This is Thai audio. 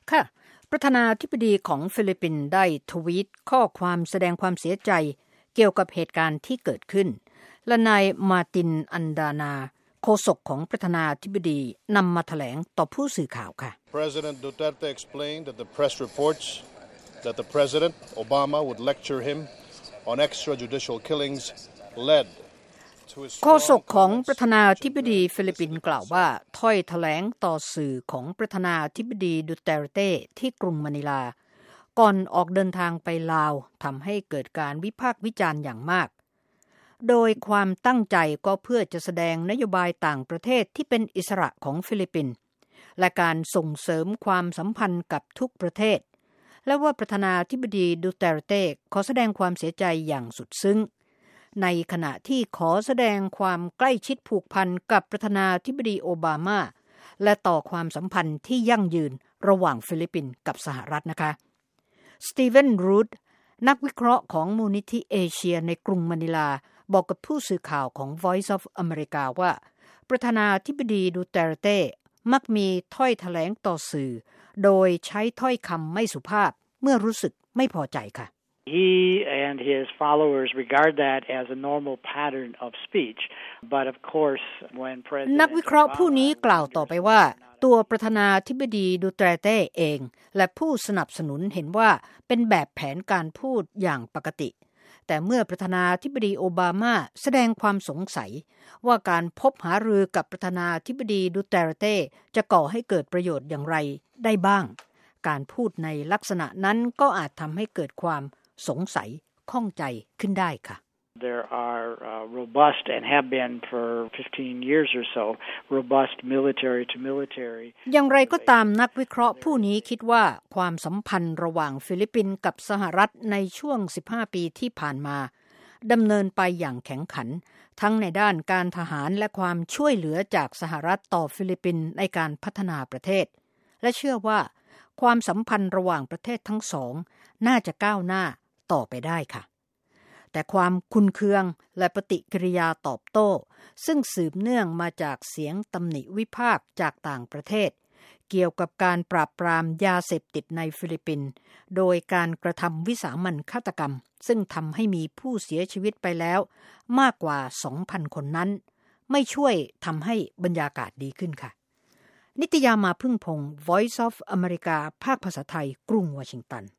ค่ะประธานาธิบดีของฟิลิปปินส์ได้ทวีตข้อความแสดงความเสียใจเกี่ยวกับเหตุการณ์ที่เกิดขึ้นและนายมาร์ตินอันดานาโฆษกของประธานาธิบดีนำมาแถลงต่อผู้สื่อข่าวค่ะ President Duterte explained that the press reports that the President Obama would lecture him on extrajudicial killings ledโฆษกของประธานาธิบดีฟิลิปปินส์กล่าวว่าถ้อยแถลงต่อสื่อของประธานาธิบดีดูเตเต้ที่กรุงมะนิลาก่อนออกเดินทางไปลาวทำให้เกิดการวิพากษ์วิจารณ์อย่างมากโดยความตั้งใจก็เพื่อจะแสดงนโยบายต่างประเทศที่เป็นอิสระของฟิลิปปินส์และการส่งเสริมความสัมพันธ์กับทุกประเทศและว่าประธานาธิบดีดูเตเต้ขอแสดงความเสียใจอย่างสุดซึ้งในขณะที่ขอแสดงความใกล้ชิดผูกพันกับประธานาธิบดีโอบามาและต่อความสัมพันธ์ที่ยั่งยืนระหว่างฟิลิปปินส์กับสหรัฐนะคะสตีเวนรูดนักวิเคราะห์ของมูลนิธิเอเชียในกรุงมะนิลาบอกกับผู้สื่อข่าวของ Voice of America ว่าประธานาธิบดีดูเตเต้มักมีถ้อยแถลงต่อสื่อโดยใช้ถ้อยคำไม่สุภาพเมื่อรู้สึกไม่พอใจค่ะ He and his followers regard that as a normal pattern of speech. But of course, when President นักวิเคราะห์ผู้นี้กล่าวต่อไปว่าตัวประธานาธิบดีดูเตเต้เองและผู้สนับสนุนเห็นว่าเป็นแบบแผนการพูดอย่างปกติแต่เมื่อประธานาธิบดีโอบามาแสดงความสงสัยว่าการพบหารือกับประธานาธิบดีดูเตเต้จะก่อให้เกิดประโยชน์อย่างไรได้บ้างการพูดในลักษณะนั้นก็อาจทำให้เกิดความสงสัยข้องใจขึ้นได้ค่ะ There are robust and have been for 15 years or so robust military to military อย่างไรก็ตามนักวิเคราะห์ผู้นี้คิดว่าความสัมพันธ์ระหว่างฟิลิปปินส์กับสหรัฐในช่วง15ปีที่ผ่านมาดำเนินไปอย่างแข็งขันทั้งในด้านการทหารและความช่วยเหลือจากสหรัฐต่อฟิลิปปินส์ในการพัฒนาประเทศและเชื่อว่าความสัมพันธ์ระหว่างประเทศทั้งสองน่าจะก้าวหน้าต่อไปได้ค่ะแต่ความขุ่นเคืองและปฏิกิริยาตอบโต้ซึ่งสืบเนื่องมาจากเสียงตำหนิวิพากษ์จากต่างประเทศเกี่ยวกับการปราบปรามยาเสพติดในฟิลิปปินส์โดยการกระทำวิสามัญฆาตกรรมซึ่งทำให้มีผู้เสียชีวิตไปแล้วมากกว่า 2,000 คนนั้นไม่ช่วยทำให้บรรยากาศดีขึ้นค่ะนิตยามาพึ่งพงศ์ Voice of America ภาคภาษาไทยกรุงวอชิงตัน